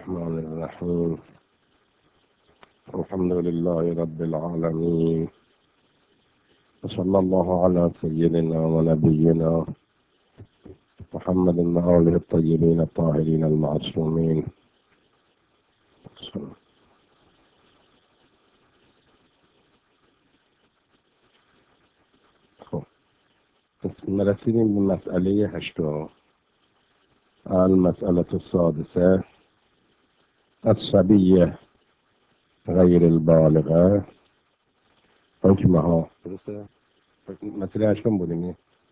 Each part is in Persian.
الرحمن الرحيم. الحمد لله رب العالمين، وصلى الله على سيدنا ونبينا محمد وآله الطيبين الطاهرين المعصومين. رسیدیم به مسئله 8. المسألة السادسة الصبية غير البالغة حكمها. مسئله 8 بودیم.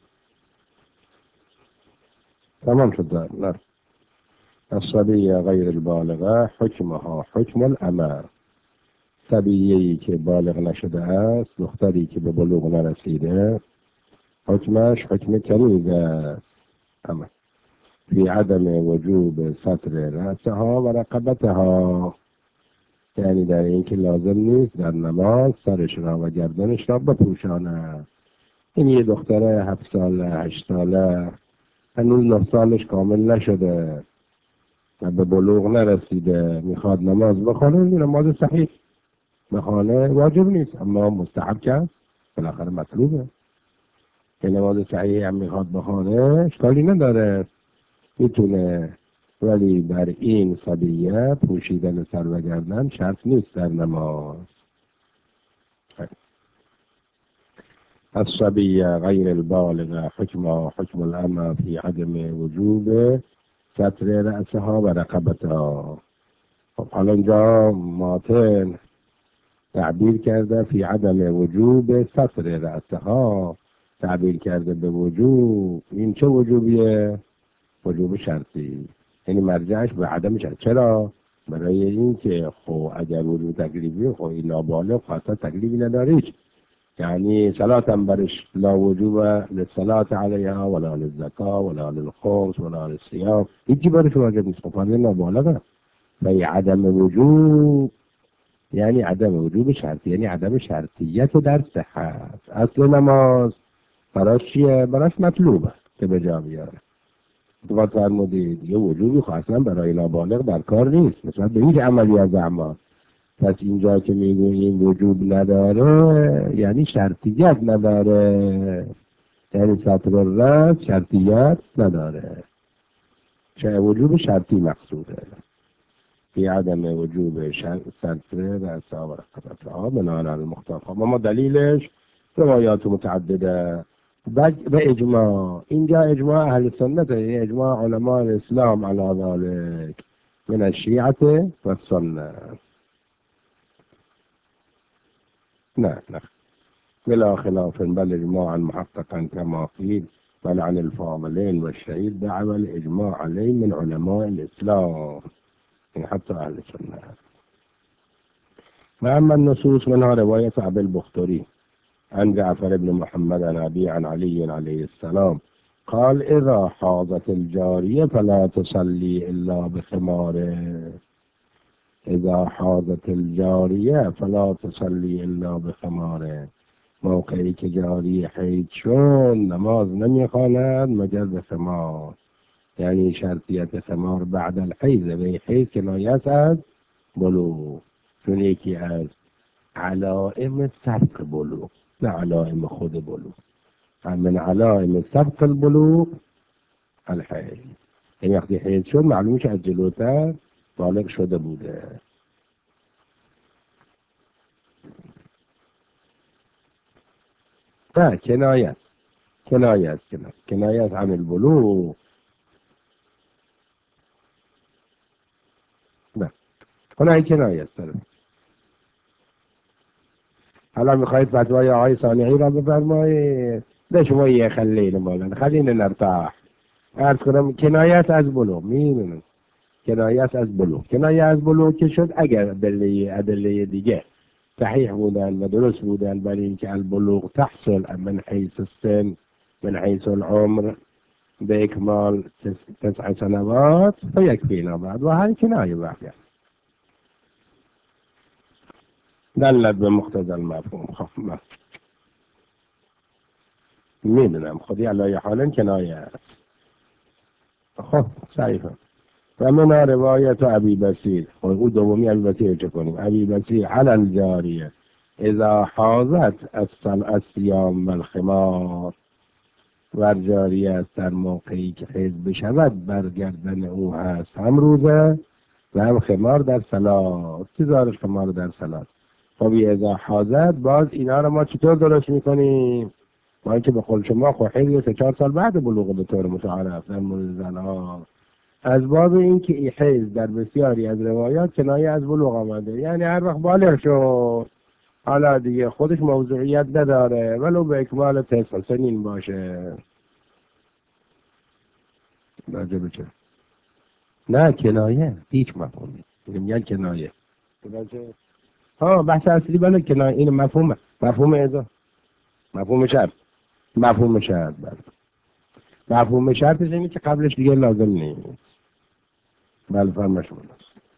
تمام شد. نه. الصبية غير البالغة حكمها حكم الأمة. صبیه‌ای که بالغ نشده است، دختری که به بلوغ نرسیده، حکمش حکم کنیز است. اما فی عدم وجوب ستر رأسها و رقبتها، یعنی در این که لازم نیست در نماز سرش را و گردنش را بپوشاند. این یه دختره 7 ساله 8 ساله هنوز 9 سالش کامل نشده و به بلوغ نرسیده، میخواد نماز بخونه، نماز صحیح بخونه واجب نیست اما مستحب که بالاخره مطلوبه. که نماز صحیح هم میخواد بخونه اشکالی نداره، میتونه، ولی بر این صبیه پوشیدن سر و گردن شرط نیست در نماز. الصبیه غیر البالغه حکمها حکم الأمة فی عدم وجوب ستر رأسها و رقبتها. خب حالا اینجا ماتن تعبیر کرده فی عدم وجوب ستر رأسها، تعبیر کرده به وجوب. این چه وجوبیه؟ وجوب شرطی، یعنی مرجعش به عدم شرط. چرا؟ برای این که خب اگر وجوب تکلیفی خب این نابالغ خاصا تکلیفی نداریش، یعنی صلات هم برش لا وجوب للصلاة علیها ولا للزکا ولا للخمس ولا للصیام، هیچی برش واجب نیست. خب نابالغه. فی عدم وجوب یعنی عدم وجوب شرطی، یعنی عدم شرطیت در صحت. اصل نماز براش چیه؟ براش مطلوبه که به جا بیاره. تو فرمودید یه وجوبی خاصا برای نابالغ در کار نیست مثلا به هیچ عملی از اعمال. پس اینجا که میگوییم وجوب نداره یعنی شرطیت نداره، یعنی سطر الرأس شرطیت نداره، چه وجوب شرطی مقصوده. فی عدم وجوب ستر رأسها و رقبتها بناء علی المختار. ما دلیلش روایات متعدده به اجماع. اینجا اجماع اهل سنت، یعنی اجماع علماء الاسلام علی ذلك من الشیعة و السنه. نه بلا خلاف بل اجماعا محققا كما قيل، بل عن الفاضلين والشهيد دعوى الاجماع عليه من علماء الاسلام، يعني حتى اهل السنه. واما النصوص منها روايه ابي البختري عن جعفر بن محمد عن أبي عن علي عليه السلام قال إذا حاضت الجارية فلا تصلي إلا بخماره. إذا حاضت الجارية فلا تصلي إلا بخماره. موقعی که جاری حید شد نماز نمیخواند مگر به خمار، یعنی شرطیت خمار بعد الحیض. به حیض کنایت از بلوغ، چون یکی از علائم سبق بلوغ، نه علائم خود بلوغ. من علائم سبق البلوغ الحیض، یعنی وقتی حیض شد معلومه که از جلوتر بالغ شده بوده. نه کنایت عن البلوغ. نه کنایه کنایت داره. حالا میخواید فتوای آقای صانعی را بفرمایید؟ ده شما یه خلیل مولانا خلينا نرتاح. عرض کنم کنایت از بلوغ، میدونم کنایت از بلوغ. کنایت از بلوغ که شد اگر ادله دیگه صحیح بودن و درست بودن برای اینکه البلوغ تحصل من حیث السن من حیث العمر به اکمال 9 سنوات فیکفینا بعد و هر کنایه بعد دلت به مقتضی المفهوم. خب میدونم خودی علای حالا کنایه است. خب صحیحه. و من روایت ابی بصیر، او دومی ابی بصیر چه کنیم؟ ابی بصیر علی الجاریه اذا حاضت الصیام و الخمار، و جاریه است در موقعی که حیض بشود بر گردن او هست هم روزه و هم خمار در صلات. چه زارش خمار در صلات؟ خب اذا حاضت، باز اینا رو ما چطور درست میکنیم؟ ما اینکه به قول شما خب حیض 3-4 سال بعد بلوغ به طور متعارف در مورد زنها، از باب اینکه این حیض در بسیاری از روایات کنایه از بلوغ آمده، یعنی هر وقت بالغ شد حالا دیگه خودش موضوعیت نداره ولو به اکمال 9 سنین باشه. راجع چه؟ نه کنایه هیچ مفهومی میگن کنایه. ها بحث اصلی بله کنایه، این مفهوم ازا، مفهوم شرط، مفهوم شرط بله. مفهوم شرطش اینه که قبلش دیگه لازم نیست. بله فرمایش شما.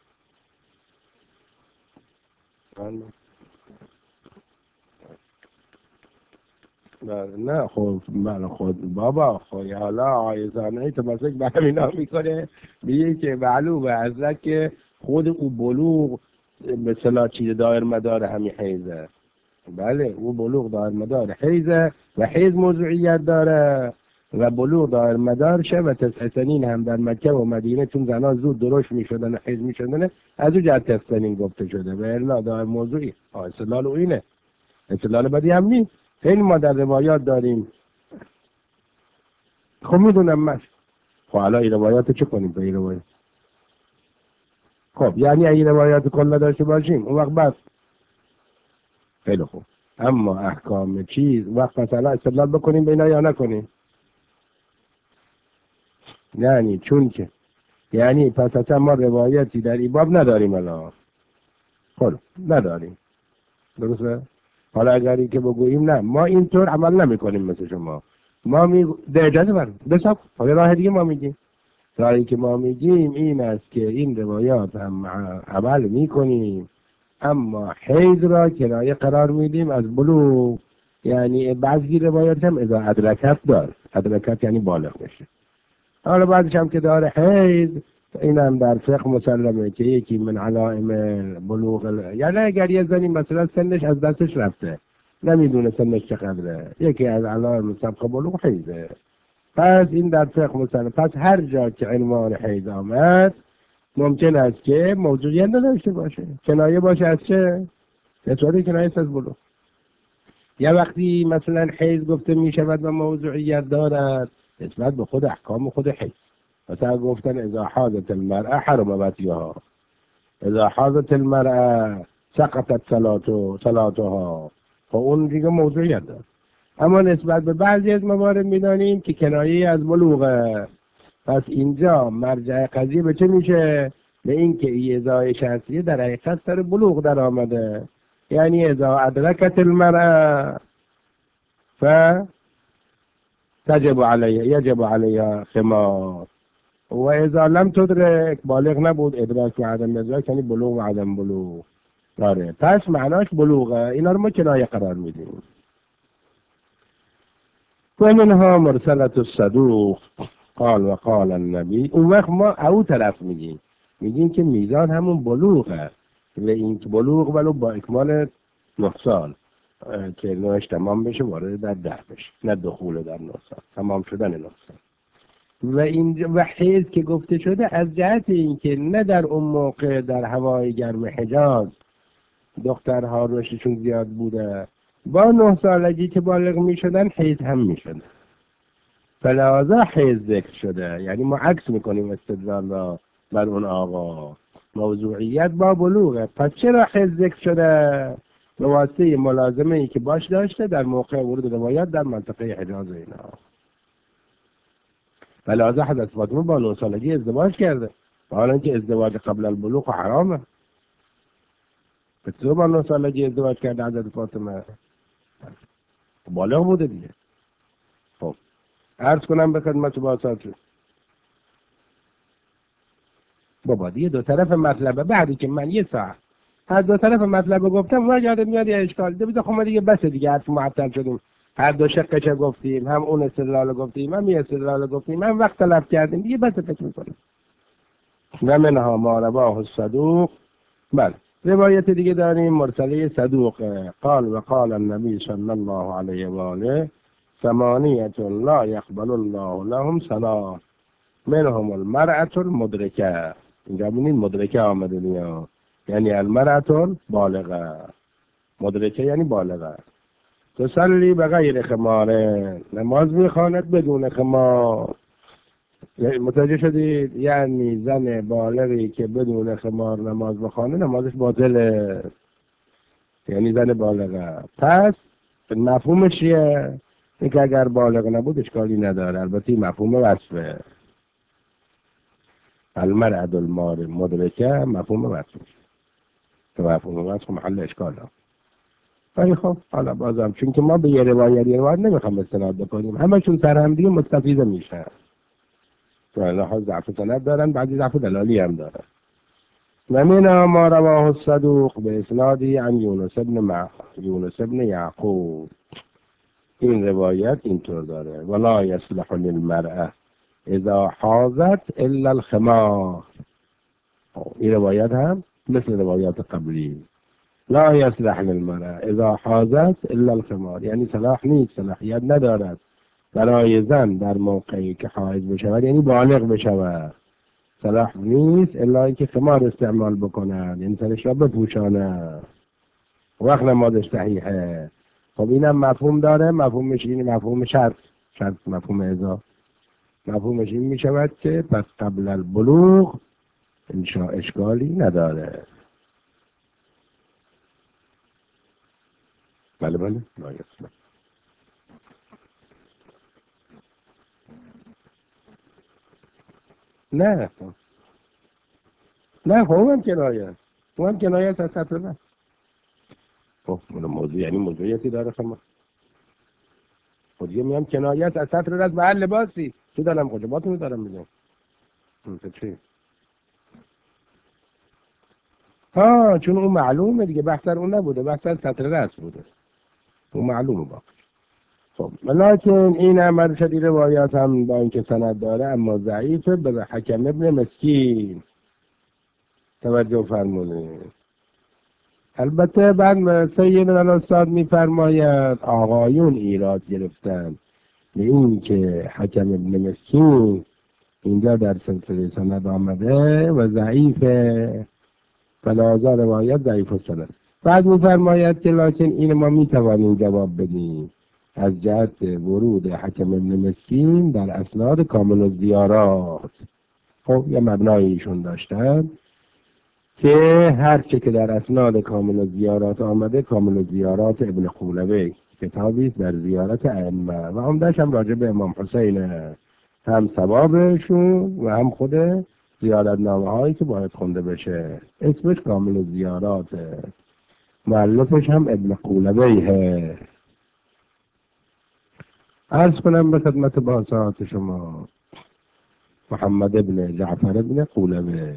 نه خب من خود بابا خب حالا آیزانه تمسک به همینا میکنه، میگه که معلومه حضرت که خود او بلوغ به صلاح چیز دایر مدار همین حیزه. بله او بلوغ دایر مدار حیزه و حیز موضوعیت داره و بلوغ دایر مدار شه و 9 سنین هم در مکه و مدینه چون زنها زود درشت میشدن و حیز میشدن از او جهت 9 سنین گفته شده و الا دایر موضوعی استدلال او اینه. استدلال بدی هم نیست. خیلی ما در روایات داریم. خب میدونم من. خب حالا این روایات چه کنیم به این روایات؟ خب یعنی این روایات کلا داشته باشیم اون وقت بس. خیلی خوب. اما احکام چیز وقت مثلا استدلال بکنیم به اینا یا نکنیم؟ یعنی چون که یعنی پس اصلا ما روایتی در این باب نداریم الان. خب نداریم. درسته؟ حالا اگر این که بگوییم نه ما اینطور عمل نمی کنیم مثل شما، ما ده اجازه برم بساب حالا راه دیگه ما میگیم. راهی که ما میگیم این است که این روایات هم عمل میکنیم اما حیض را کنایه قرار میدیم از بلوغ. یعنی بعضی روایات هم اذا ادرکت دار، ادرکت یعنی بالغ بشه. حالا بعدش هم که داره حیض، این هم در فقه مسلمه که یکی من علائم بلوغ یعنی اگر یه زنی مثلا سنش از دستش رفته نمیدونه سنش چقدره، یکی از علائم سبق بلوغ حیضه. پس این در فقه مسلم. پس هر جا که عنوان حیض آمد ممکن است که موضوعیت نداشته باشه، کنایه باشه از چه؟ نسبت کنایه است از بلوغ. یا وقتی مثلا حیض گفته می شود و موضوعیت دارد نسبت به خود احکام خود حیض. مثلا گفتن اذا حاضت المرأة حرم وطیها، اذا حاضت المرأة سقطت صلاتها. خب اون دیگه موضوعیت دارد. اما نسبت به بعضی از موارد میدانیم که کنایه از بلوغه. پس اینجا مرجع قضیه به چه میشه؟ به این که ایزای شرطیه در حقیقت سر بلوغ در آمده. یعنی اذا ادرکت المرأة ف یجب علیها خمار و اذا لم تدرک، بالغ نبود، ادراک و عدم ادراک یعنی بلوغ و عدم بلوغ داره، پس معناش بلوغه. اینا رو ما کنایه قرار میدیم. و منها مرسلة الصدوق قال و قال النبی. اون وقت ما او طرف میگیم که میزان همون بلوغه و این بلوغ ولو با اکمال 9 سال که 9 تمام بشه وارد در 10 بشه، نه دخول در 9 سال، تمام شدن 9 سال. و این و حیض که گفته شده از جهت اینکه نه در اون موقع در هوای گرم حجاز دخترها رشدشون زیاد بوده، با 9 سالگی که بالغ می شدن حیض هم می شدن، فلذا حیض ذکر شده. یعنی ما عکس میکنیم استدلال را بر اون آقا، موضوعیت با بلوغه. پس چرا حیض ذکر شده؟ به واسطه ملازمه ای که باش داشته در موقع ورود روایات در منطقه حجاز اینا. فلذا حضرت فاطمه با 9 سالگی ازدواج کرده، حالا اینکه ازدواج قبل البلوغ حرامه. تو با 9 سالگی ازدواج کرده حضرت فاطمه، بالغ بوده دیگه. خب عرض کنم به خدمت باساتون بابا دیگه دو طرف مطلبه. بعدی که من یه ساعت هر دو طرف مطلب گفتم و یادم میاد یه اشکال ده خب ما دیگه بس دیگه حرف معطل شدیم، هر دو شقش گفتیم، هم اون استدلال گفتیم، هم این استدلال گفتیم، هم وقت تلف کردیم دیگه، بس فکر میکنم و منها ما رواه الصدوق. بله، روایت دیگه داریم مرسله صدوق قال و قال النبی صلی الله علیه و آله ثمانیة لا یقبل الله لهم صلاة منهم المرأة المدرکه. اینجا ببینید مدرکه آمده نیا، یعنی المرأة بالغه. مدرکه یعنی بالغه. تصلی به غیر خمار، نماز میخواند بدون خمار. متوجه شدید؟ یعنی زن بالغی که بدون خمار نماز بخوانه نمازش باطله، یعنی زن بالغه. پس مفهومش چیه؟ این که اگر بالغ نبود اشکالی نداره، البته این مفهوم وصفه. المرأة المدرکه مفهوم وصفه که مفهوم وصف محل اشکال هم. ولی خب حالا بازم چون که ما به یه روایت نمیخوام استناد بکنیم، همشون سرهمدی مستفیض میشن. ها ضعف سند دارن، بعضی ضعف دلالی هم دارن. و من ما رواه الصدوق به اسنادی عن یونس ابن یعقوب. این روایت اینطور داره: ولا یصلح للمرأة اذا حاضت الا الخمار. این روایت هم مثل روایات قبلی. لا یصلح للمرأة اذا حاضت الا الخمار، یعنی صلاح نیست، صلاحیت ندارد برای زن در موقعی که حائض بشود، یعنی بالغ بشود، صلاح نیست الا اینکه خمار استعمال بکنن، یعنی سرش را بپوشانه، وقت نمازش صحیحه. خب اینم مفهوم داره. مفهومش این مفهوم شرط مفهوم اضافه. مفهومش این می شود که پس قبل البلوغ انشاء اشکالی نداره. بله بله نه نه، خب هم کنایه، هم کنایه از سطر نه. خب موضوع یعنی موضوعیتی داره. خب دیگه میام کنایت از سطر رد به هر لباسی چی دارم کجا باتون دارم میگم چی؟ چون اون معلومه دیگه، بحثر اون نبوده، بحثر سطر رد بوده، اون معلومه باقی. خب لیکن این عمل شدی روایات هم با اینکه سند داره اما ضعیفه. به حکم ابن مسکین توجه فرمونید. البته بعد سیدنا الاستاد میفرماید آقایون ایراد گرفتن به این که حکم ابن مسکین اینجا در سلسله سند آمده و ضعیفه، فلازا روایت ضعیف السند. بعد میفرماید که لکن این ما میتوانیم جواب بدیم از جهت ورود حکم ابن مسکین در اسناد کامل الزیارات. خب یه مبنای ایشون داشتن که هر چه که در اسناد کامل الزیارات آمده، کامل الزیارات ابن قولوی کتابی در زیارت ائمه و عمده‌اش هم راجع به امام حسین، هم ثوابشون و هم خود زیارت نامه هایی که باید خونده بشه، اسمش کامل الزیارات، مؤلفش هم ابن قولویه. عرض کنم به خدمت باسات شما محمد ابن جعفر ابن قولوی.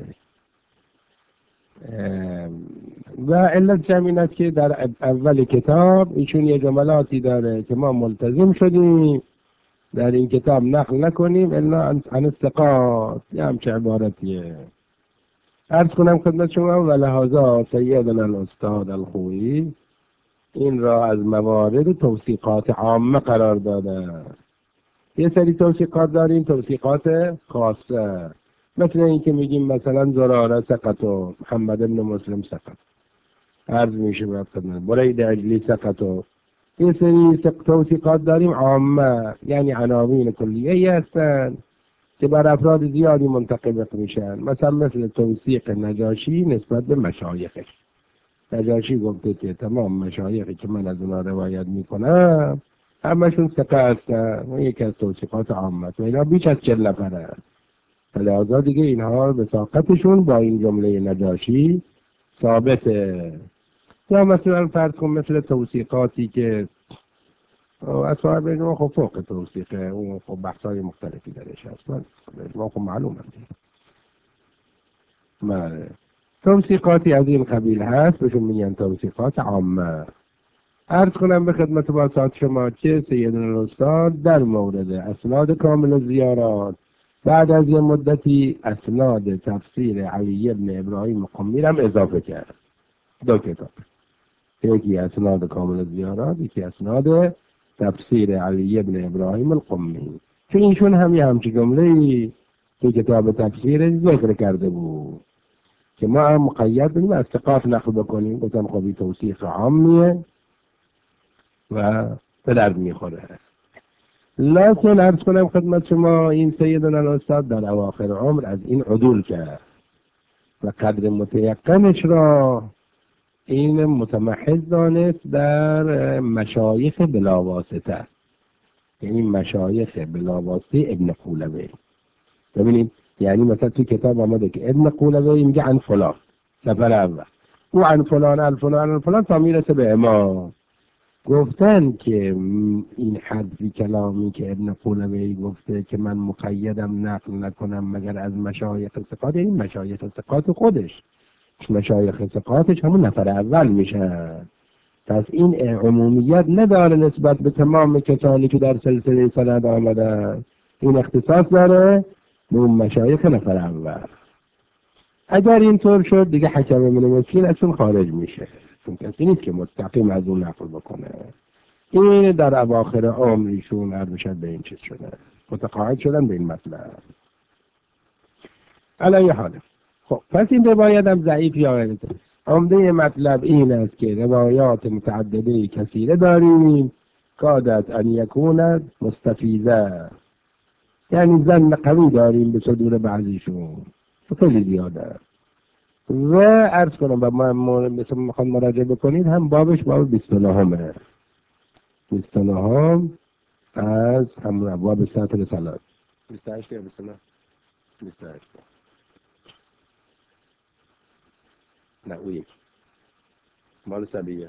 و علت جمعینت که در اول کتاب ایشون یه جملاتی داره که ما ملتزم شدیم در این کتاب نقل نکنیم الا عن استقاط، یه همچه عبارتیه. عرض کنم خدمت شما و لحاظا سیدنا الاستاد الخویی این را از موارد توثیقات عامه قرار داده. یه سری توثیقات داریم، توثیقات خاصه، مثل این که میگیم مثلا زراره سقط و محمد بن مسلم سقط، عرض میشه باید خدمت برید عجلی سقط و این سری توثیقات داریم عامه، یعنی عناوین کلیه هستن که بر افراد زیادی منتقبق میشن. مثلا مثل توثیق نجاشی نسبت به مشایخش. نجاشی گفته که تمام مشایخی که من از اونا روایت میکنم همشون ثقه هستن و یکی از توثیقات عامه و اینا بیش از 40 نفره. لحاظا دیگه اینها وثاقتشون با این جمله نجاشی ثابته. یا مثلا فرض کن مثل توثیقاتی که اصحاب اجماع خب فوق توثیقه، اون خب بحثای مختلفی درش هست، اجماع خب معلومه دیگه. بله، توثیقاتی از این قبیل هست بهشون میگن توثیقات عامه. عرض کنم به خدمت باسات شما که سیدنا الاستاد در مورد اسناد کامل زیارات بعد از یه مدتی اسناد تفسیر علی بن ابراهیم قمی هم اضافه کرد. 2 کتاب، یکی اسناد کامل الزیارات، یکی اسناد تفسیر علی بن ابراهیم القمی، که ایشون همچین جمله‌ای تو کتاب تفسیر ذکر کرده بود که ما هم مقید بودیم از ثقات نقل بکنیم. گفتم خب این توصیف عامیه و به درد میخوره. لکن عرض کنم خدمت شما این سیدنا الاستاد در اواخر عمر از این عدول کرد و قدر متیقنش را این متمحض دانست در مشایخ بلاواسطه، یعنی مشایخ بلاواسطه ابن قولوی. ببینید یعنی مثلا تو کتاب آمده که ابن قولوی میگه عن فلان سفر اول، او عن فلان عن فلان عن فلان تا میرسه به امام. گفتن که این حدی کلامی که ابن قولوی گفته که من مقیدم نقل نکنم مگر از مشایخ ثقات، یعنی مشایخ ثقات خودش، مشایخ ثقاتش همون نفر اول میشن. پس این عمومیت نداره نسبت به تمام کسانی که در سلسله سند آمدن، این اختصاص داره به اون مشایخ نفر اول. اگر اینطور شد دیگه حکم بن مسکین اصلا خارج میشه، چون کسی نیست که مستقیم از اون نقل بکنه. این در اواخر عمرشون عرض شد به این چیز شده، متقاعد شدن به این مطلب. علیه حال خب پس این روایت هم ضعیف یا غیره. عمده مطلب این است که روایات متعدده کثیره داریم، کادت ان یکوند مستفیضه، یعنی ظن قوی داریم به صدور بعضیشون خیلی زیاده. و عرض کنم و مثل میخوان مراجعه بکنید هم بابش باب 29 29 از همون باب سطر سلات 28 یا 29 28 نه او یک مال سبیه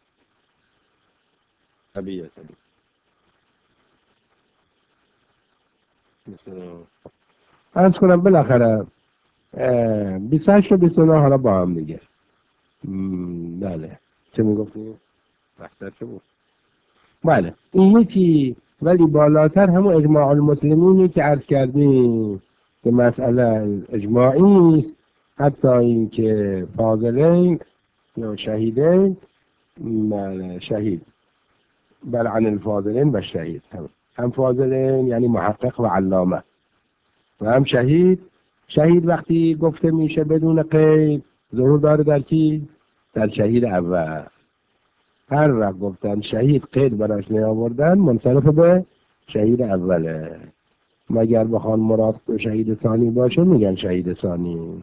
عرض کنم بالاخره 28 و 29 حالا با هم دیگه. بله چه میگفتیم؟ بحثر چه بود؟ بله این یکی، ولی بالاتر همون اجماع المسلمینی که عرض کردیم که مسئله اجماعی است، حتی این که فاضلین یا شهیدین، شهید بل عن الفاضلین و شهید، هم فاضلین یعنی محقق و علامه و هم شهید. شهید وقتی گفته میشه بدون قید ظهور داره در کی؟ در شهید اول. هر وقت گفتن شهید قید براش نیاوردن منصرف به شهید اوله، مگر بخوان مراد شهید ثانی باشه میگن شهید ثانی.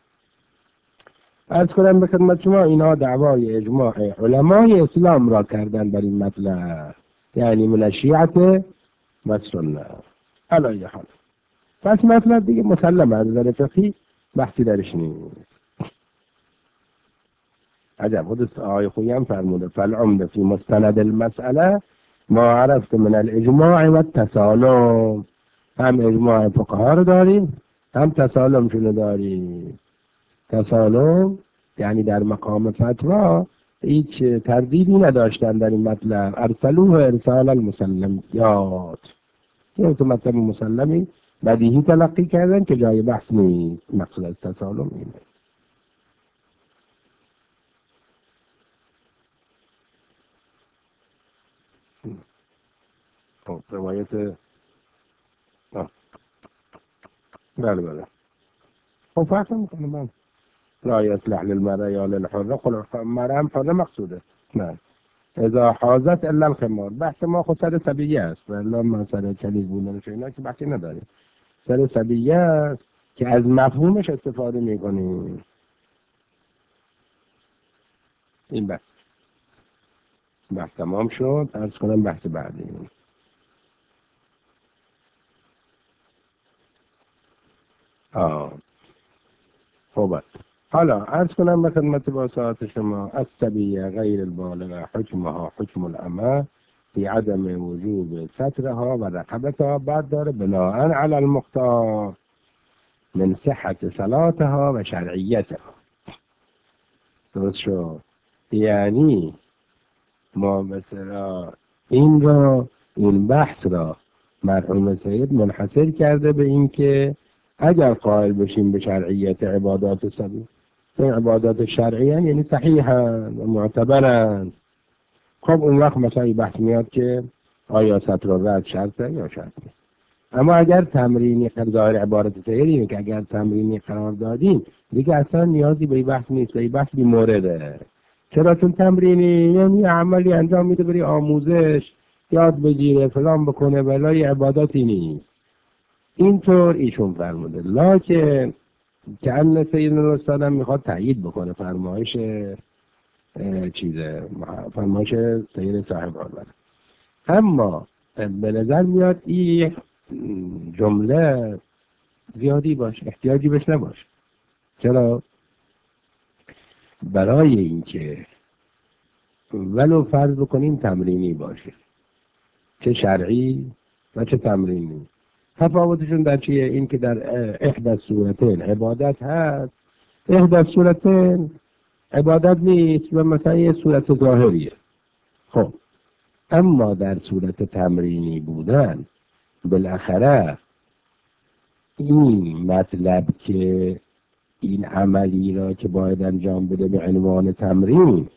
عرض کنم به خدمت شما اینها دعوای اجماع علمای اسلام را کردن بر این مطلب، یعنی من الشیعة و سنه. علیه حال پس مطلب دیگه مسلمه، از نظر فقهی بحثی درش نیست. عجب خود آقای خویی هم فرموده فالعمده فی مستند المسئله ما عرفت من الاجماع و التسالم. هم اجماع فقها رو داریم هم تسالم شونو داریم. تسالم یعنی در مقام فتوا هیچ تردیدی نداشتن در این مطلب، ارسلوه ارسال المسلمیات، این تو مطلب مسلمی بدیهی تلقی کردن که جای بحث نیست. مقصود از تسالم اینه. خب روایت بله بله خب فرق میکنه. من لا یصلح للمرأة یا للحرة، خب مرأة هم حرة مقصوده. نه اذا حازت الا الخمار. بحث ما خود سر سبیه است، ولی ما سر چلیز بودنش اینا که بحثی نداریم، سر سبیه است که از مفهومش استفاده میکنیم. این بحث تمام شد. عرض کنم بحث بعدی. خوبه. حالا عرض کنم به خدمت با ساعت شما السبیه غیر البالغه حکمها حکم الامه فی عدم وجوب سترها و رقبتها. بعد داره بناء علی المختار من صحت صلاتها و شرعیتها. درست شد؟ یعنی ما مثلا این بحث را مرحوم سید منحصر کرده به این که اگر قائل بشیم به شرعیت عبادات سبیل، این عبادات شرعی یعنی صحیحن و معتبرن، خب اون وقت مثلا بحث میاد که آیا ستر الرأس شرطه یا شرط نیست. اما اگر تمرینی ظاهر عبارت سیدی که اگر تمرینی قرار دادیم دیگه اصلا نیازی به بحث نیست، به بحث بی مورده. چرا؟ چون تمرینی یعنی عملی انجام میده بری آموزش یاد بگیره فلان بکنه، ولای عباداتی نیست. اینطور ایشون فرموده. لکن که ان سیدنا الاستاد میخواد تایید بکنه فرمایش فرمایش سید صاحب آلوان. اما به نظر میاد این جمله زیادی باشه، احتیاجی بهش نباشه. چرا؟ برای اینکه ولو فرض بکنیم تمرینی باشه، چه شرعی و چه تمرینی، تفاوتشون در چیه؟ این که در احدى الصورتین عبادت هست، احدى الصورتین عبادت نیست و مثلا یه صورت ظاهریه. خب اما در صورت تمرینی بودن بالاخره این مطلب که این عملی را که باید انجام بده به عنوان تمرین،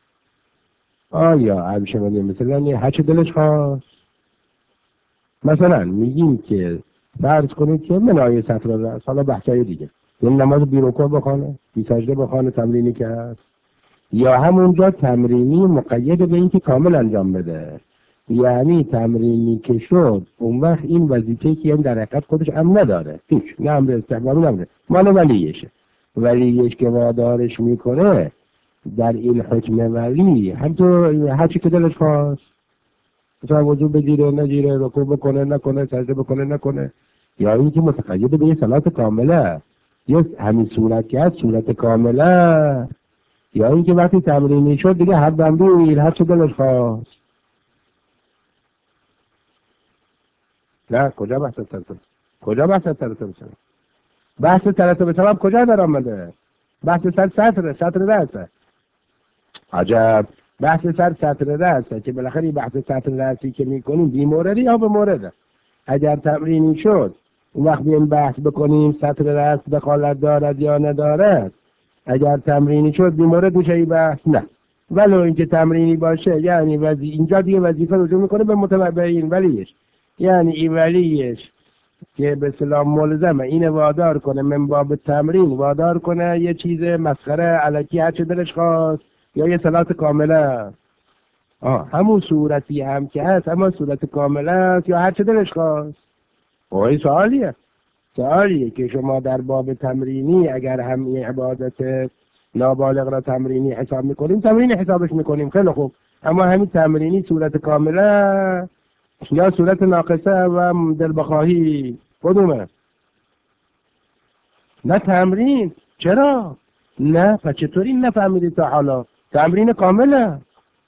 آیا همیشه مثلا هر چه دلش خواست، مثلا میگیم که فرض کنید که منایه ستر الرأس، حالا بحثای دیگه، یعنی نماز بی رکوع بخونه، بی سجده بخونه، تمرینی که هست، یا همونجا تمرینی مقید به این که کامل انجام بده، یعنی تمرینی که شد اون وقت این وظیفه که این در حقیقت خودش هم نداره، هیچ، نه امر استحبابی نمیده، مال ولیشه، ولیش که وادارش میکنه در این حکم ولی همطور هرچی که دلش خواست، مثلا وضو بگیره نگیره، رکوع بکنه نکنه، سجده بکنه نکنه، یا این که متقید به یه صلات کامله، یا همین صورت که هست صورت کامله، یا این که وقتی تمرینی شد دیگه هر بندی هر چه دلش خواست. نه کجا بحث ترتب، کجا بحث ترتب شد؟ بحث ترتب سبب کجا در آمده؟ بحث سر سطر رأسه. عجب، بحث سر سطر رأسه که بالاخره بحث سطر رأسی که میکنیم بی موردی یا به مورده. اگر تمرینی شد اون وقت بیم بحث بکنیم سطر رأس دخالت دارد یا ندارد. اگر تمرینی شد بی مورد میشه این بحث؟ نه، ولو اینکه تمرینی باشه، یعنی اینجا دیگه وظیفه رجوع میکنه به متبعین ولیش، یعنی این ولیش که به اصطلاح ملزمه اینه وادار کنه من باب تمرین، وادار کنه یه چیز مسخره الکی هر چه دلش خواست، یا یه صلات کامله، همون صورتی هم که هست اما صورت کامله است یا هر چه دلش خواست. این سوالیه که شما در باب تمرینی اگر هم این عبادت نابالغ را تمرینی حساب میکنیم، تمرینی حسابش میکنیم، خیلی خوب، اما همین تمرینی صورت کامله یا صورت ناقصه و دلبخواهی کدومه؟ نه تمرین. چرا؟ نه پس چطوری نفهمیدید تا حالا؟ تمرین کامله.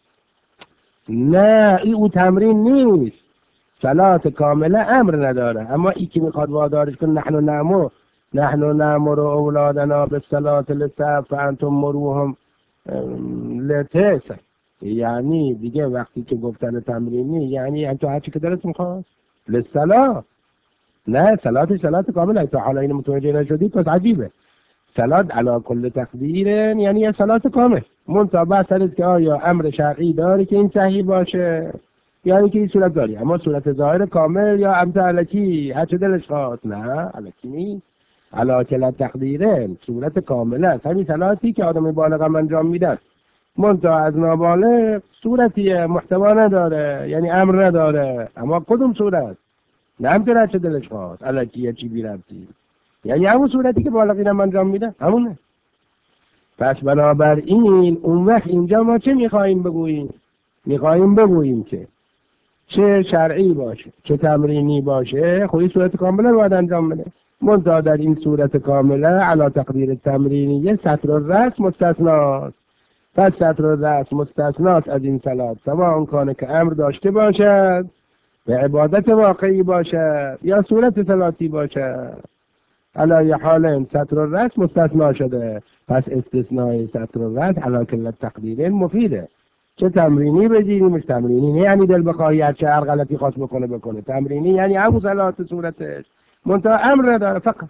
نه این او تمرین نیست، صلات کامله امر نداره، اما ای که میخواد وادارش کنه نحن نامر اولادنا بالصلاة للسهو فانتم مروهم لتس، یعنی دیگه وقتی که گفتن تمرینی یعنی تو هرچی که دلت میخواد للصلاة، نه صلات کامله. تا حالا اینو متوجه نشدی پس عجیبه. صلات علی کل تقدیر یعنی یه صلات کامل، منتها بحث است که آیا امر شرعی داره که این صحیح باشه، یعنی که این صورت داری، اما صورت ظاهر کامل یا امت علکی هر چه دلش خواست، نه علکی نیست، علی کل تقدیر صورت کامله است، همین صلاتی که آدم بالغ هم انجام میدن، منتها از نابالغ صورتی محتوا نداره، یعنی امر نداره، اما کدوم صورت؟ نه همطور هر چه دلش خواست علکی چی بی ربطی، یعنی همون صورتی که بالغین هم انجام میده همونه. پس بنابراین اون وقت اینجا ما چه میخواییم بگوییم؟ میخواییم بگوییم که چه شرعی باشه چه تمرینی باشه خودی صورت کامله باید انجام بده، منتها در این صورت کامله علی تقدیر تمرینی ستر الرأس مستثناست. پس ستر الرأس مستثناست از این صلات، سواء کانه که امر داشته باشد به عبادت واقعی باشد یا صورت صلاتی باشد، علی حال ستر الرأس مستثنا شده. پس استثناء ستر الرأس علی کل تقدیر مفیده. چه تمرینی بگیریمش، تمرینی نه یعنی دل بخواهی چه هر غلطی خواست بکنه، تمرینی یعنی همون صلات صورتش منتها امر نداره فقط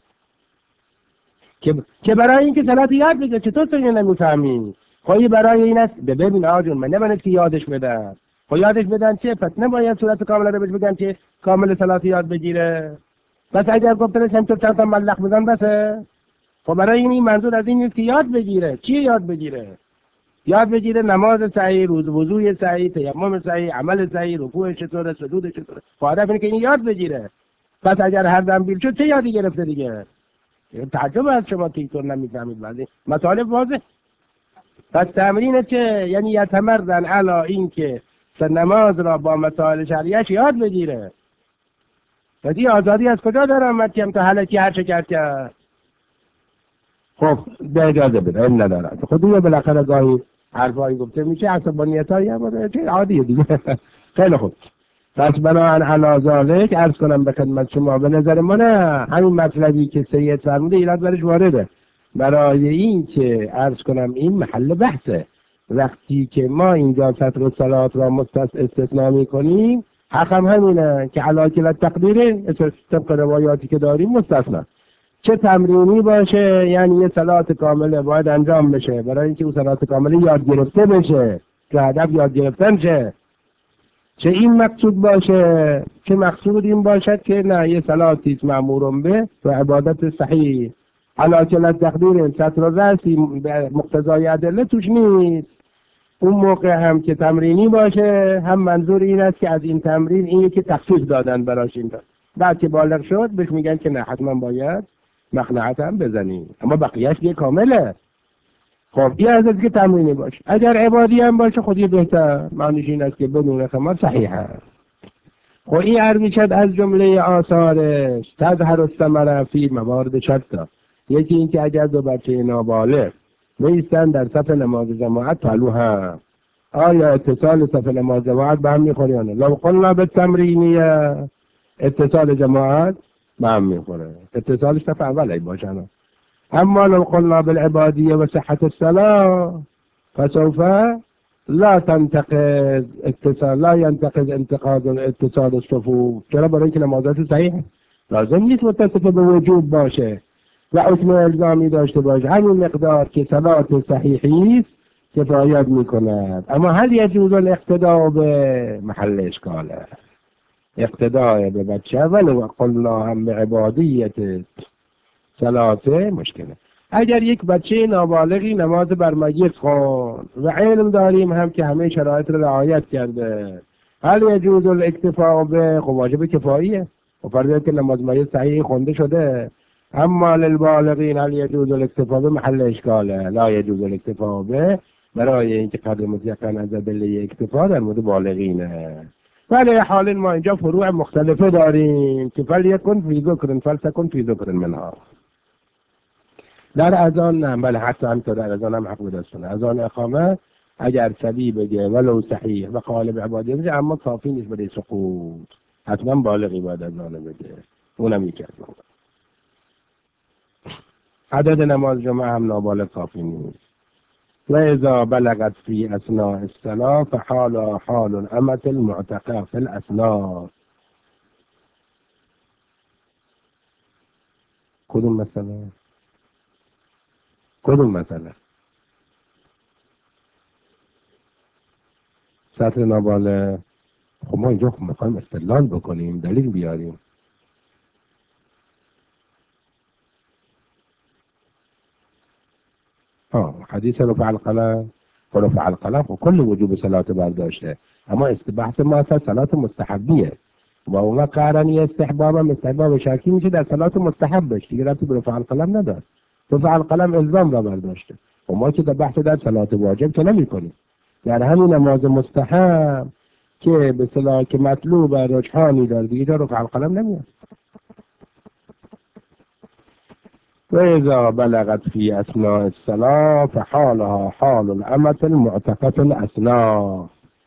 که برای اینکه صلات یاد بگیره. چطور تو اینو نمیفهمی؟ خواهی برای این است ببین آجون من نباید که یادش بدن. خب یادش بدن چه؟ پس نباید صورت کامله رو بهش بگن که کامل صلات یاد بگیره. بس اگر گفتنش همطور چند تا ملق بزن بسه. خب برای این منظور از این نیست که یاد بگیره. چی یاد بگیره؟ یاد بگیره نماز صحیح، وضوء صحیح، تیمم صحیح، عمل صحیح، رکوع چطوره، سجود چطوره. خب هدف اینه که این یاد بگیره. پس اگر هر دم بیل شد چه یادی گرفته دیگه؟ تعجب از شما که اینطور نمیفهمید. بعضی مطالب واضح. پس تمرین چه؟ یعنی یتمرن علی این که نماز را با مسائل شرعیش یاد بگیره. پس این آزادی از کجا دارم من که تا حالا هر چه کرد؟ خب به اجازه بده این ندارد. خود دیگه بالاخره گاهی حرفایی گفته میشه عصبانیتایی هم چه عادیه دیگه. خیلی خوب. پس بنابراین علی ذالک عرض کنم به خدمت شما به نظر من همین مطلبی که سید فرموده ایراد برش وارده. برای این که عرض کنم این محل بحثه. وقتی که ما اینجا سطر الصلات را استثناء میکنیم حق هم همینه که علی کل تقدیر طبق روایاتی که داریم مستثنا. چه تمرینی باشه یعنی یه صلات کامله باید انجام بشه برای اینکه اون صلات کامله یاد گرفته بشه که هدف یاد گرفتن شه. چه این مقصود باشه چه مقصود این باشد که نه یه صلاتی است مأمورم به و عبادت صحیح علی کل تقدیر سطر رأسی مقتضای ادله توش نیست. اون موقع هم که تمرینی باشه هم منظور این است که از این تمرین اینه که تخفیف دادن براش این بعد که بالغ شد بهش میگن که نه حتما باید مقنعت هم بزنیم اما بقیهش یه کامله. خب این از که تمرینی باشه. اگر عبادی هم باشه خودی بهتر معنیش این است که بدون خمار صحیح هست. خب این عرض میشد از جمله آثارش تظهر الثمره فی موارد شتى. یکی این که اگر دو بچه نابالغ بایستن در صف نماز جماعت پلو هم آیا اتصال صف نماز جماعت به هم میخوره یا نه؟ لو قلنا به تمرینیه اتصال جماعت به هم میخوره. اتصالش صف اول ای باشن. اما لو قلنا بالعبادیه و صحت الصلاه فسوف لا تنتقض اتصال لا ينتقض انتقاض اتصال الصفوف. چرا؟ برای اینکه نمازات صحیحه. لازم نیست متصف به وجوب باشه و حکم الزامی داشته باشه. همین مقدار که صلات صحیحی است کفایت میکند. اما هل یجوز الاقتداء به محل اشکاله. اقتداء به بچه ولو قلنا هم به عبادیت صلاته مشکله. اگر یک بچه نابالغی نماز بر میت خوند و علم داریم هم که همه شرایط را رعایت کرده هل یجوز الاکتفاء به؟ خب واجب کفاییه. و فرض که نماز میت صحیح خونده شده. اما للبالغین هل یجوز الاکتفاء به محل اشکاله. لا یجوز الاکتفاء به برای اینکه قدر مطلقاً از ادله اکتفاء در مورد بالغینه. ولی حال ما اینجا فروع مختلفه داریم که فلیکن فی ذکر فلتکن فی ذکر منها. در اذان نه بله حتی همینطور در اذان هم حق بدستونه. اذان اقامه اگر سبی بگه ولو صحیح و قالب عبادی بگه اما کافی نیست برای سقوط. حتما بالغی باید اذان بگه. اونم یکی از اون. عدد نماز جمعه هم نابالغ کافی نیست. و اذا بلغت فی اثناء الصلاة فحال حال الامة المعتقه فی الاثناء. کدوم مسئله؟ سطر نابالغ. خب ما اینجا میخوایم استدلال بکنیم دلیل بیاریم. حدیث رفع القلم و رفع القلم و کل وجوب صلات برداشته. اما بحث ما اصلا صلات مستحبیه و اون قرنی مستحباب شرکی میشه در صلات مستحبش دیگه ربطی به رفع القلم نداره. رفع القلم الزام را برداشته و ما که در بحث در صلات واجب که نمی کنیم. در همین نماز مستحب که به اصطلاح که مطلوب رجحانی داره دیگه جا رفع القلم نمیاد. و اذا بلغت فی اثناء الصلاة فحالها حال الامة المعتقة الاثناء.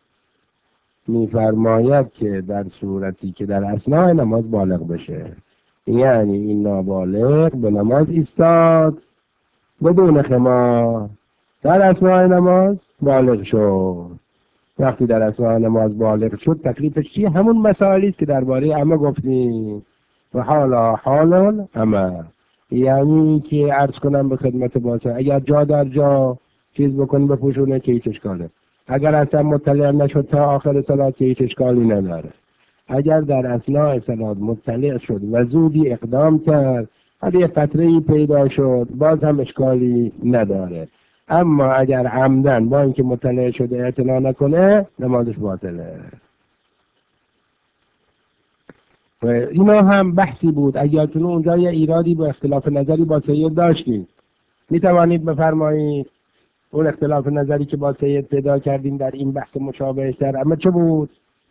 میفرماید که در صورتی که در اثناء نماز بالغ بشه یعنی این نابالغ به نماز ایستاد بدون خمار در اثناء نماز بالغ شد وقتی در اثناء نماز بالغ شد تکلیفش چیه؟ همون مسائلی است که درباره عمه گفتیم. و حالا حال عمه، یعنی که عرض کنم به خدمت باشه اگر جا در جا چیز بکنه بپوشونه که هیچ اشکاله، اگر اصلا مطلع نشد تا آخر صلات که هیچ اشکالی نداره، اگر در اثناء صلات مطلع شد و زودی اقدام کرد حالا یه فتره‌ای پیدا شد باز هم اشکالی نداره. اما اگر عمدن با اینکه مطلع شده اعتنا نکنه نمازش باطله. و اینا هم بحثی بود، اگر تو اونجا یه ایرادی با اختلاف نظری با سید داشتیم می توانید بفرمایید اون اختلاف نظری که با سید پیدا کردیم در این بحث مشابه در اما چه بود؟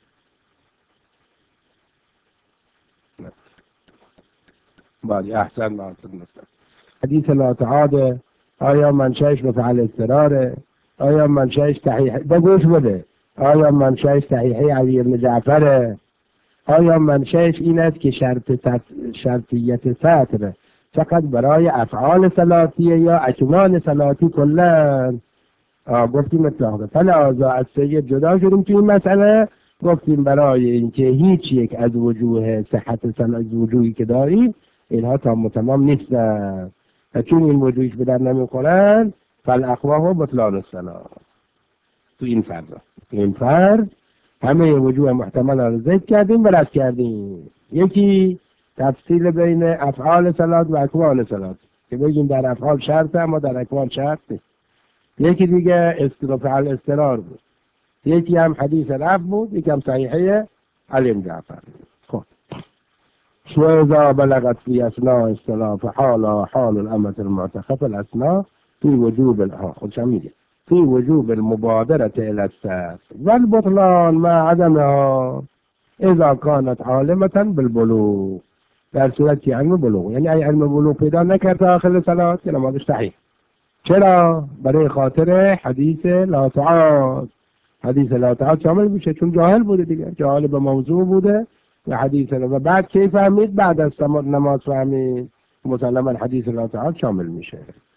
بله احسن مثلا حدیث لا تعاده آیا منشأش به فعل اضطراره؟ آیا منشأش صحیح بگوش بده؟ آیا منشأش صحیحه علی بن جعفره؟ آیا منشأش این است که شرطیت سطر فقط برای افعال صلاتیه یا اکنان صلاتی کلن؟ گفتیم اطلاقه. فلذا از سید جدا شدیم تو این مسئله، گفتیم برای اینکه هیچ یک از وجوه صحت صلات وجوهی که داریم اینها تام تمام نیستن و چون این وجوهش به در نمیخورن فالاقواه بطلان الصلات. تو این فرض همه وجوه محتمل را ذکر کردیم و رد کردیم. یکی تفصیل بین افعال صلات و اکوان صلات که بگیم در افعال شرط اما در اکوان شرط نیست. یکی دیگه فعل اضطرار بود. یکی هم حدیث رفع بود، یکی هم صحیحه علی بن جعفر. خب شوذا بلغت فی اثناء الصلاة فحال حال الامة المعتخف الاثناء فی وجوب خودشم میگه فی وجوب المبادرة الى السر والبطلان مع عدمها اذا كانت عالمة بالبلوغ. در صورت که علم بلوغ، یعنی ای علم بلوغ پیدا نکرد تا آخر صلات که نمازش صحیح. چرا؟ برای خاطر حدیث لا تعاد. حدیث لا تعاد شامل میشه چون جاهل بوده دیگه، جاهل به موضوع بوده و حدیث و بعد کی فهمید؟ بعد از نماز فهمید، مسلما حدیث لا تعاد شامل میشه.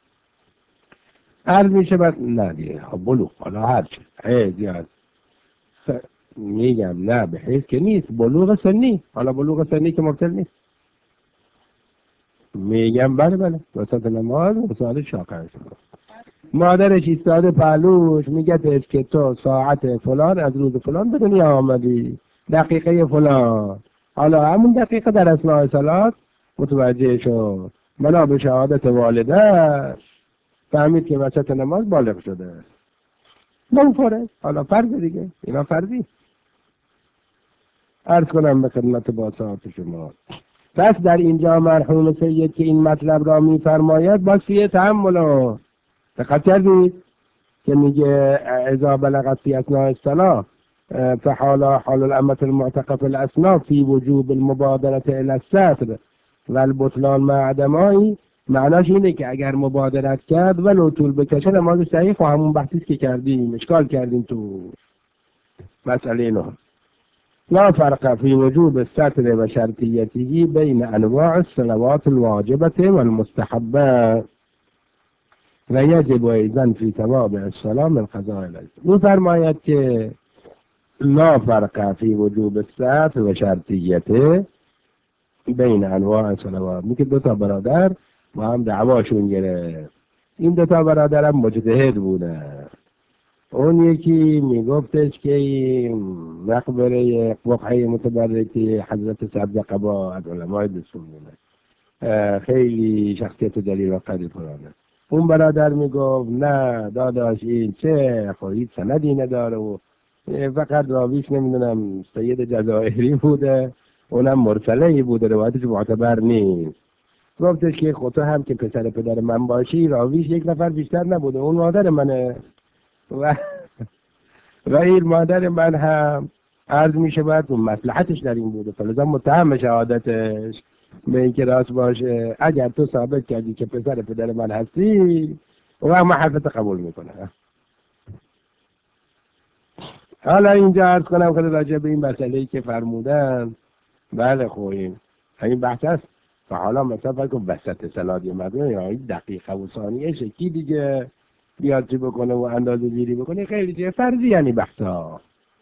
عرض میشه بس نه دیگه بلوغ حالا هرچی حیث یاد میگم نه به حیث که نیست، بلوغ سنی. حالا بلوغ سنی که مبتل نیست میگم بله وسط نماز مسائل شاقه شد. مادرش ایستاده پهلوش میگه که تو ساعت فلان از روز فلان به دنیا آمدی، دقیقه فلان. حالا همون دقیقه در اثناء صلات متوجه شد، بنا به شهادت والدهش فهمید که وسط نماز بالغ شده. منفرد. حالا فرض دیگه، اینا فرضی. عرض کنم به خدمت با ساعت شما. پس در اینجا مرحوم سید که این مطلب را میفرماید باز فیه تحمل. دقت کردید که میگه اذا بلغت فی اثناء الصلاة فحال حال الامة المعتقف الاثناء فی وجوب المبادرة الى الستر و البطلان مع عدمایی. معناش اینه که اگر مبادرت کرد ولو طول بکشه نماز صحیح. و همون بحثی که کردیم اشکال کردیم تو مسئله نه. لا فرق في وجوب الستر و شرطیته بین انواع الصلوات الواجبة والمستحبة و یجب ایضا فی توابع الصلاة من قضاء الایام. او فرماید که لا فرق فی وجوب الستر و شرطیته بین انواع الصلوات. میگه دو تا برادر با هم دعواشون گرفت. این دو تا برادر هم مجتهد بوده. اون یکی میگفتش که مقبره وقعه متبرکی حضرت سعد قبا از علمای بسونه خیلی شخصیت دلیل و قدر پرانه. اون برادر میگفت نه داداش این چه خواهید سندی نداره و فقط راویش نمیدونم سید جزائری بوده، اونم مرسله‌ای بوده، روایتش معتبر نیست. گفتش که خودت هم که پسر پدر من باشی راویش یک نفر بیشتر نبوده، اون مادر منه و این مادر من هم عرض میشه باید اون مصلحتش در این بوده، فلذا متهم شهادتش به اینکه راست باشه. اگر تو ثابت کردی که پسر پدر من هستی و من حرفت قبول میکنه. حالا اینجا عرض کنم خیلی راجع به این مسئله‌ای که فرمودن. بله خوبیم این بحث است. و حالا مثلا فکر کن وسط صلات مردم یا این دقیقه و ثانیه شکی دیگه بیاد چی بکنه و اندازه گیری بکنه خیلی چیه فرضی یعنی بحثا.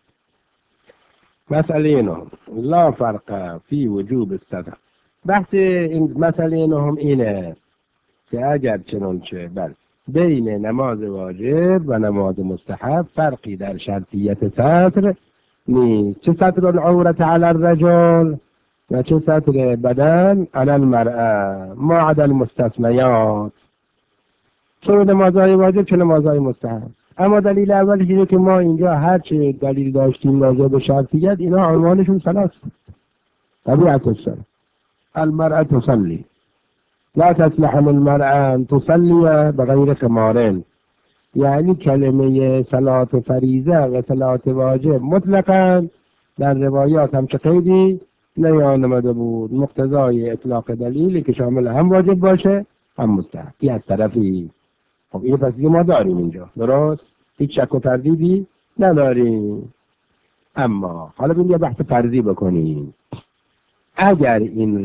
مسئله نهم لا فرق فی وجوب الصدقه. بحث این مسئله نهم اینه که اگر چنانچه بین نماز واجب و نماز مستحب فرقی در شرطیت ستر نیست، چه ستر العورت علی الرجل و چه ستر بدن علی المرأة ما عدا المستثنیات، چه نمازهای واجب چه نمازهای مستحب. اما دلیل اولش اینه که ما اینجا هر چه دلیل داشتیم راجع به شرطیت اینا عنوانشون ثلاث طبیعت السلام. المرأة تصلی لا تصلح للمرأة ان تصلی بغیر خمار، یعنی کلمه صلات فریضه و صلات واجب مطلقا در روایات هم چه قیدی نیامده بود، مقتضای اطلاق دلیلی که شامل هم واجب باشه هم مستحب. این از طرفی خب اینو پس دیگه ما داریم اینجا، درست؟ هیچ شک و تردیدی نداریم. اما حالا ببین یه بحث فرضی بکنیم. اگر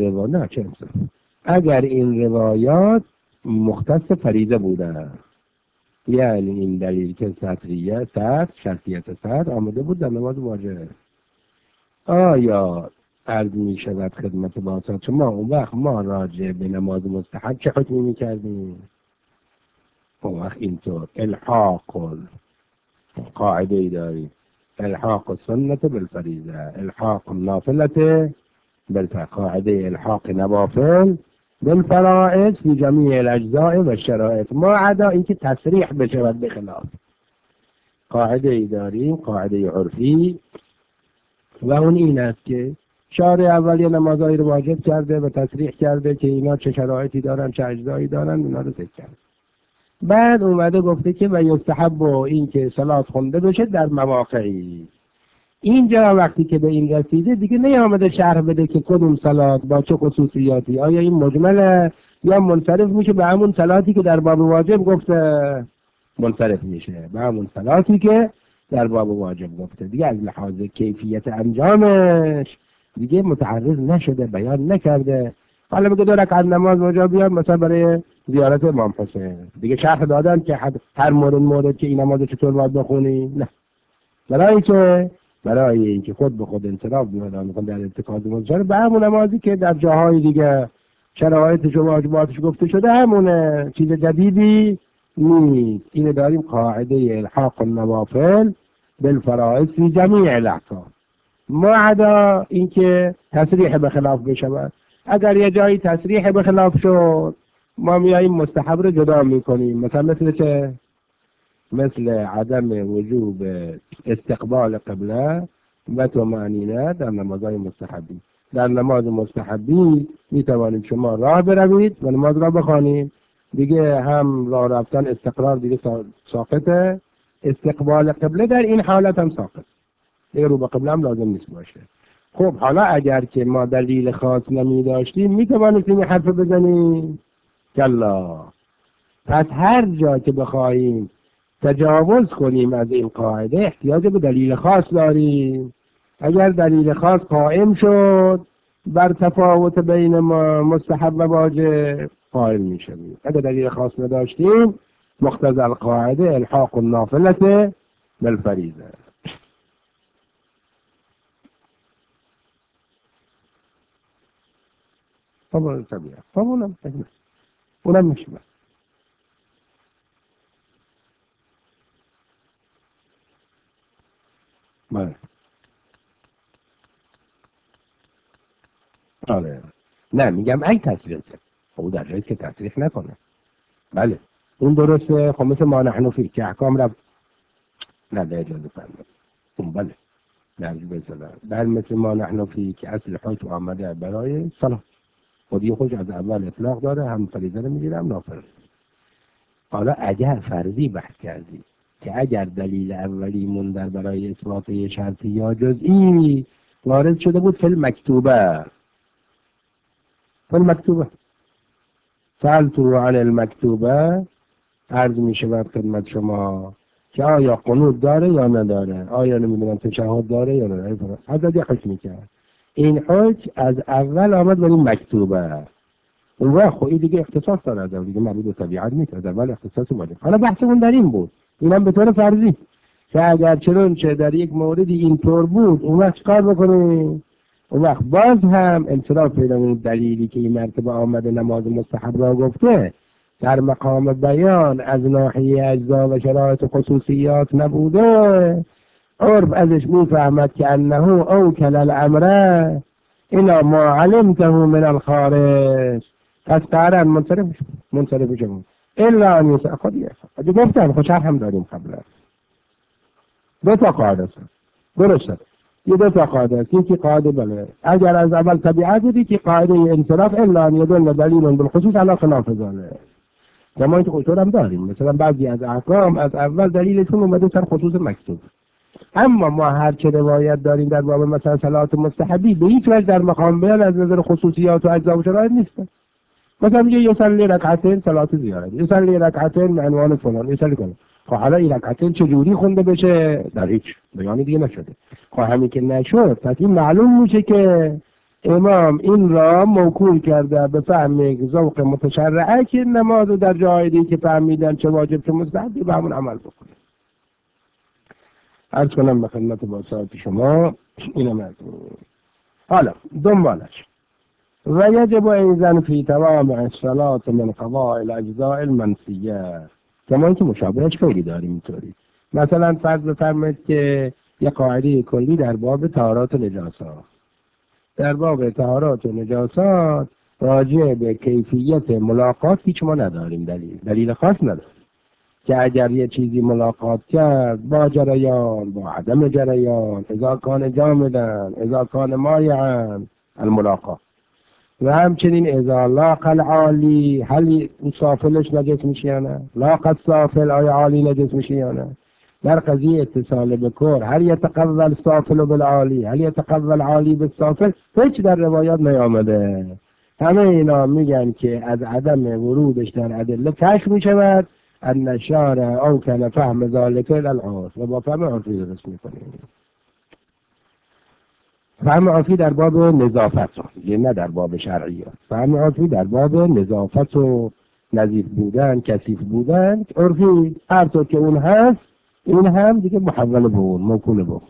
این روایات مختص فریضه بودن، یعنی این دلیل که شرطیت سطر آمده بود در نماز واجب، آیا عرض می شود خدمت باسط شما اون وقت ما راجع به نماز مستحب چه حکمی می کردیم؟ اون وقت اینطور الحاق قاعده ای داریم، الحاق سنت بالفریضه، الحاق نافلت قاعده الحاق نوافل بالفرائض فی جمیع الاجزاء و الشرائط ما عدا اینکه تصریح بشود بخلاف. قاعده ای داریم، قاعده عرفی، و اون این است که شارع اول یه نمازهایی رو واجب کرده و تصریح کرده که اینا چه شرایطی دارن چه اجزایی دارن، اینا رو ذکر کرده. بعد اومده گفته که و یستحب این که صلات خونده بشه در مواقعی. اینجا وقتی که به این رسیده دیگه نیامده شرح بده که کدوم صلات با چه خصوصیاتی، آیا این مجمله یا منصرف میشه به همون صلاتی که در باب واجب گفته، منصرف میشه به همون صلاتی که در باب واجب گفته. دیگه از لحاظ کیفیت انجامش دیگه متعرض نشده، بیان نکرده. حالا بگه 2 رکعت نماز اونجا بیاد مثلا برای زیارت امام حسین، دیگه شرح دادن که هر مورد که این نماز چطور باید بخونی؟ نه، برای اینکه خود به خود انصراف بیادن در ارتکاز مزجر به همون نمازی که در جاهای دیگه شرایطش و واجباتش گفته شده همونه، چیز جدیدی نیست. اینه داریم قاعده الحاق النوافل بالفرائض فی جمیع الاحکام ما عدا اینکه تصریح به خلاف بشود. اگر یه جایی تصریح به خلاف شد ما میاییم مستحب رو جدا میکنیم، مثل چه؟ مثل عدم وجوب استقبال قبله و طمأنینه در نمازهای مستحبی. در نماز مستحبی می توانید شما راه بروید و نماز را بخوانید، دیگه هم راه رفتن استقرار دیگه ساقطه، استقبال قبله در این حالت هم ساقط، دیگه رو به قبله هم لازم نیست باشه. خب حالا اگر که ما دلیل خاص نمی داشتیم می توانید این حرف بزنیم؟ کلا. پس هر جا که بخواهیم تجاوز کنیم از این قاعده احتیاج به دلیل خاص داریم. اگر دلیل خاص قائم شد بر تفاوت بین مستحب و واجب قائل می شویم. اگر دلیل خاص نداشتیم مقتضی القاعده الحاق النافلة بالفریضه. طبعا طبیعه اونم میشه. بله. آره. نه میگم ای تصریح کرد او در جایی که تصریح نکنه. بله اون درسته. خب مثل ما نحن فی که احکام رفت نه ده اجازه فرمید اون بله درج بزنه بل مثل ما نحن فی که اصل حج آمده برای صلاح خود یه خوش از اول اطلاق داره، هم فریضه رو میگیره هم نافل. حالا اگر فرضی بحث کردی که اگر دلیل اولی منظر برای اثبات شرطی یا جزئی وارد شده بود فی المکتوبه سألتو عن المکتوبه، عرض می شود خدمت شما که آیا قنوت داره یا نداره، آیا نمیدونم تشهد داره یا نداره. حضرت یه حکم کرد، این حکم از اول آمد ولی مکتوبه. اون وقت این دیگه اختصاص داره، از دیگه مربوط به طبیعت نیست، از اول اختصاص اومده. حالا بحثمون در این بود، اینم به طور فرضی که اگر چنانچه در یک موردی اینطور بود اون وقت کار بکنیم، اون وقت باز هم انصراف پیدا کنیم. دلیلی که این مرتبه آمده نماز مستحب را گفته در مقام بیان از ناحیه اجزا و شرایط و خصوصیات نبوده، عرف ازش میفهمد که انه اوکل الامر الى ما علمته من الخارج، پس قرار منصرف شما الا ان یسع خودیه. گفتم خوشحال هم داریم قبلا دو تا قاعده است، درسته، یه دو تا قاعده است. یکی قاعده بله اگر از اول طبیعت بودی که قاعده انصراف الا ان یدل دلیل بالخصوص علی خلاف ذلك، ما این خطور هم داریم. مثلا بعضی از احکام از اول دلیلشون اومده سر خصوص مکتوب، اما ما هر چه روایت داریم در باب مثلا صلات مستحبی به هیچ وجه در مقام بیان از نظر خصوصیات و اجزا و شرایط نیست. مثلا میگه یصلی رکعتین صلات زیارت، یصلی رکعتین به عنوان فلان یصلی کنه. خب حالا این رکعتین چجوری خونده بشه؟ در هیچ بیانی دیگه نشده. خب همین که نشد پس این معلوم میشه که امام این را موکول کرده به فهم ذوق متشرعه که نماز در جای دیگه که فهمیدن چه واجب چه مستحب به همون عمل بکنه. عرض کنم به خدمت باسط شما اینم از حالا دنبالش و یجب ایضا فی تمام الصلاة من قضاء الاجزاء المنسیه. کما که مشابهش خیلی داریم اینطوری. مثلا فرض بفرمایید که یک قاعده کلی در باب طهارات و نجاسات، در باب طهارات و نجاسات راجع به کیفیت ملاقات هیچ ما نداریم، دلیل خاص نداریم که اگر یه چیزی ملاقات کرد با جریان با عدم جریان، اذا کان جامدن اذا کان مایعا الملاقات، و همچنین اذا لاق العالی هل سافلش نجس میشه یا نه، لاق السافل آیا عالی نجس میشه یا نه. در قضیه اتصال بکر هل یتقوى السافل بالعالی هل یتقوى العالی بالسافل، هیچ در روایات نیامده. همه اینا میگن که از عدم ورودش در ادله کشف میشود ان الشارع او کان فهم ذلك العرف، و با فهم عرفی درست میکنیم. فهم عرفی در باب نظافت، یعنی نه در باب شرعیات. فهم عرفی در باب نظافت و نظیف بودن، کثیف بودن، عرفی هر طور که اون هست این هم دیگه محول به اون، موکول به اون.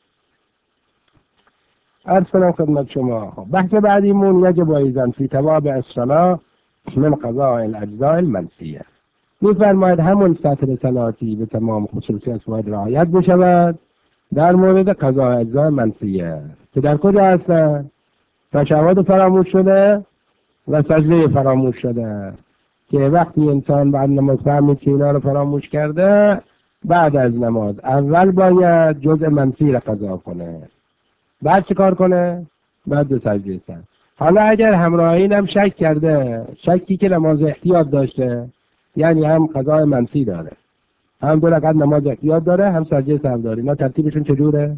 عرض کنم خدمت شما بحث بعدیمون یجب ایضا فی توابع الصلاة من قضاء الاجزاء المنسیه. میفرماید همون سطر صلاتی به تمام خصوصیات باید رعایت بشود در مورد قضاء اجزاء منسیه که در کجا هستن؟ تشهد فراموش شده و سجده فراموش شده، که وقتی انسان بعد نماز فهمید که اینا رو فراموش کرده، بعد از نماز اول باید جزء منسی را قضا کنه، بعد چه کار کنه؟ بعد دو سجده سر. حالا اگر همراه اینم شک کرده، شکی که نماز احتیاط داشته، یعنی هم قضا منسی داره هم دو رکعت نماز احتیاط داره هم سجده سر داره، اینا ترتیبشون چجوره؟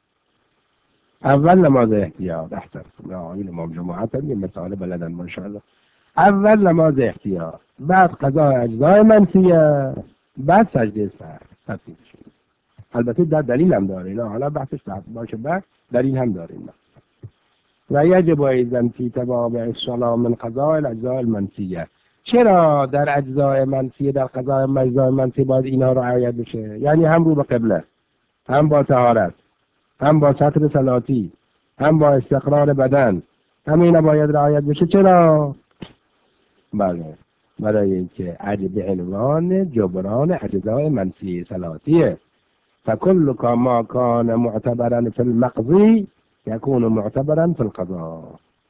اول نماز احتیاط، احسن این امام جماعت هم یه مثال بلدن ماشاءالله. اول نماز احتیاط، بعد قضا اجزای منسیه، بعد سجده سر ترتیبشون. البته در دلیل هم داره اینا، حالا بحثش باشه بعد دلیل هم داره اینا. و یجب ایضا فی توابع الصلاة من قضاء الاجزاء المنسیه. چرا در اجزای منسیه در قضاء اجزای منسیه باید اینا رعایت بشه؟ یعنی هم رو به قبله، هم با طهارت، هم با سطر صلاتی، هم با استقرار بدن، همه اینا باید رعایت بشه. چرا؟ بله برای اینکه به عنوان جبران اجزای منسیه صلاتیه. فكل ما كان معتبرا في المقضي يكون معتبرا في القضاء.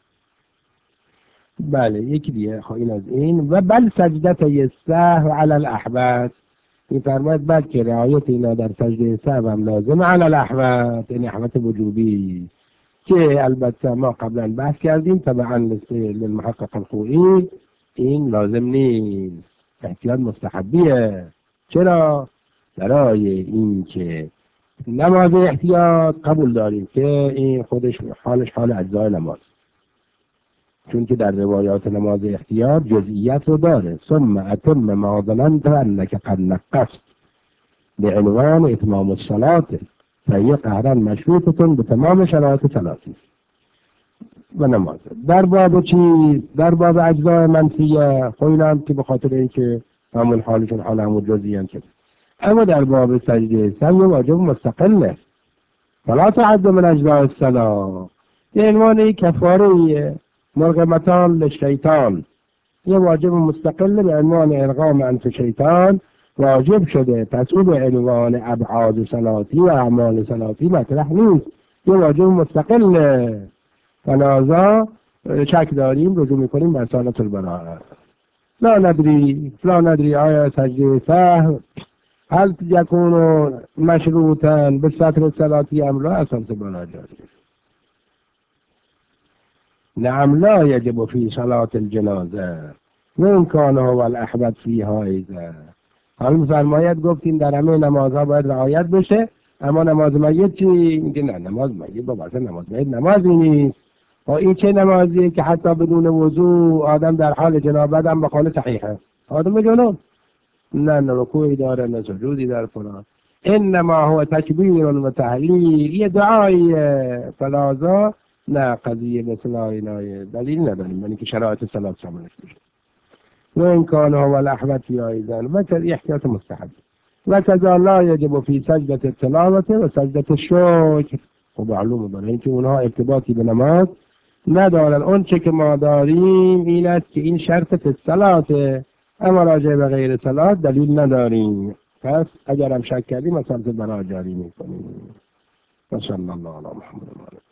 بله یکی دیگه این از این. و بل سجدت السهو علی الاحوات، میفرماید بعد که رعایت اینا در سجده سهو هم لازم علی الاحوات، این احوات وجوبی که البته ما قبلا بحث کردیم طبعا للمحقق الخوئی این لازم نیست، احتیاط مستحبیه. چرا؟ برای این که نماز احتیاط قبول داریم که این خودش حالش حال اجزای نماز، چون که در روایات نماز احتیاط جزئیات رو داره. ثم اتم ما ظننت انک قد نقصت بعنوان اتمام الصلاة فهي قهرا مشروطة بتمام شرایط صلاتی. و نماز. در باب چیز؟ در باب اجزای منفیه خوینم که به خاطر اینکه همون حالشون حال همون جزئی هم که، اما در باب سجده سهو واجب مستقله، فلا تعد من اجزاء الصلاة، به عنوان کفاره مرغمتان للشیطان، یه واجب مستقل به عنوان ارغام انف شیطان واجب شده، پس او به عنوان ابعاد صلاتی و اعمال صلاتی مطرح نیست، یه واجب مستقله. فلذا شک داریم، رجوع میکنیم به صلاة البراءه. لا ندری آیا سجده سهو هل یکون مشروطا به سطر صلاتی ام لا اساس براءه. نعم لا يجب في صلاة الجنازه وإن كان هو الأحوط فيها ایضا. حالا میفرماید گفتیم در همه نمازها باید رعایت بشه، اما نماز میت چی؟ میگه نه نماز میت بابا اصلا نماز میت نمازی نیست. و این چه نمازیه که حتی بدون وضوع آدم در حال جنابت هم به قول صحیحه آدم جنوب نه رکوعی داره نه سجودی در فلان، انما هو تکبیر و تهلیل، یه دعاییه. فلذا نه قضیه مثل اینای دلیل نداریم، یعنی که شرایط صلات شاملش بشه. و این کان هو الاحوط فی ایضا و کذا احتیاط مستحب و کذا لا یجب فی سجدة التلاوة و سجدة الشکر. خب معلومه برای اینکه اونها ارتباطی به نماز ندارن. اون چه که ما داریم این است که این شرط فی الصلاة، اما راجع به غیر صلات دلیل نداریم. پس اگر هم شک کردیم مثلا براءه جاری میکنیم. صلی الله علی محمد.